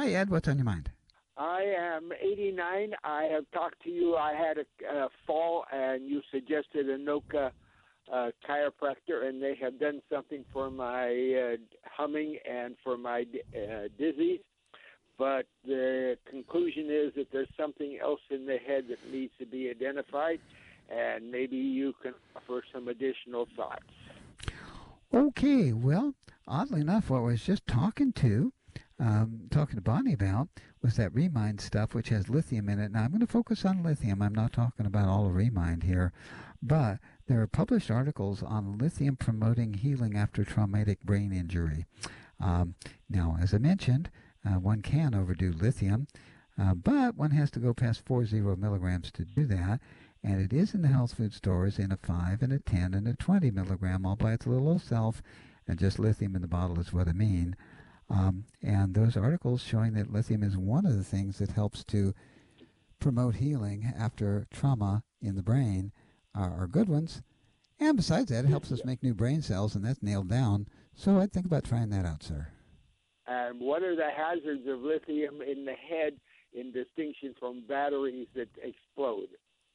Hi, Ed. What's on your mind? I am 89. I have talked to you. I had a fall, and you suggested Anoka chiropractor, and they have done something for my humming and for my dizzies. But the conclusion is that there's something else in the head that needs to be identified, and maybe you can offer some additional thoughts. Okay, well, oddly enough, what I was just talking to Bonnie about was that Remind stuff, which has lithium in it. Now, I'm going to focus on lithium. I'm not talking about all of Remind here, but there are published articles on lithium promoting healing after traumatic brain injury. Now, as I mentioned, one can overdo lithium, but one has to go past 40 milligrams to do that. And it is in the health food stores in a 5 and a 10 and a 20 milligram all by its little old self, and just lithium in the bottle is what I mean. And those articles showing that lithium is one of the things that helps to promote healing after trauma in the brain are good ones. And besides that, it helps us make new brain cells, and that's nailed down. So I'd think about trying that out, sir. And what are the hazards of lithium in the head in distinction from batteries that explode?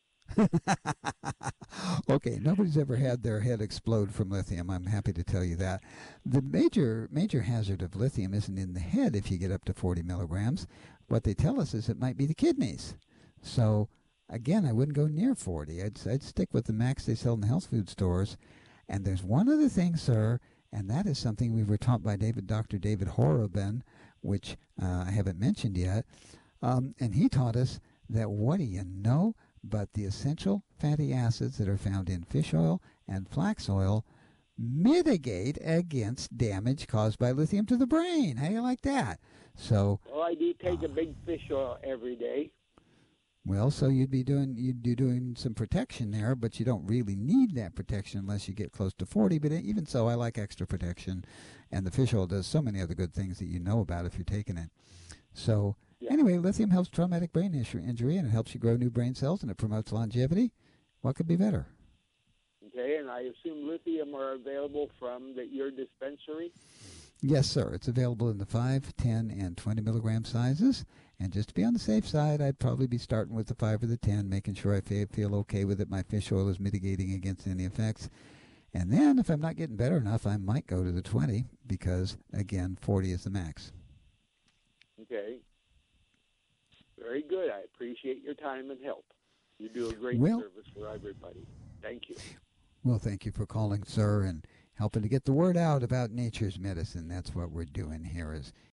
Okay, nobody's ever had their head explode from lithium. I'm happy to tell you that. The major hazard of lithium isn't in the head if you get up to 40 milligrams. What they tell us is it might be the kidneys. So, again, I wouldn't go near 40. I'd stick with the max they sell in the health food stores. And there's one other thing, sir, and that is something we were taught by Dr. David Horobin, which I haven't mentioned yet. And he taught us that, what do you know? But the essential fatty acids that are found in fish oil and flax oil mitigate against damage caused by lithium to the brain. How do you like that? So, well, I do take a big fish oil every day. Well, so you'd be doing some protection there, but you don't really need that protection unless you get close to 40. But even so, I like extra protection, and the fish oil does so many other good things that you know about if you're taking it. So. Yeah. Anyway, lithium helps traumatic brain injury, and it helps you grow new brain cells, and it promotes longevity. What could be better? Okay, and I assume lithium are available from your dispensary? Yes, sir. It's available in the 5, 10, and 20 milligram sizes. And just to be on the safe side, I'd probably be starting with the 5 or the 10, making sure I feel okay with it. My fish oil is mitigating against any effects. And then, if I'm not getting better enough, I might go to the 20 because, again, 40 is the max. Okay. Very good. I appreciate your time and help. You do a great service for everybody. Thank you. Well, thank you for calling, sir, and helping to get the word out about nature's medicine. That's what we're doing here, is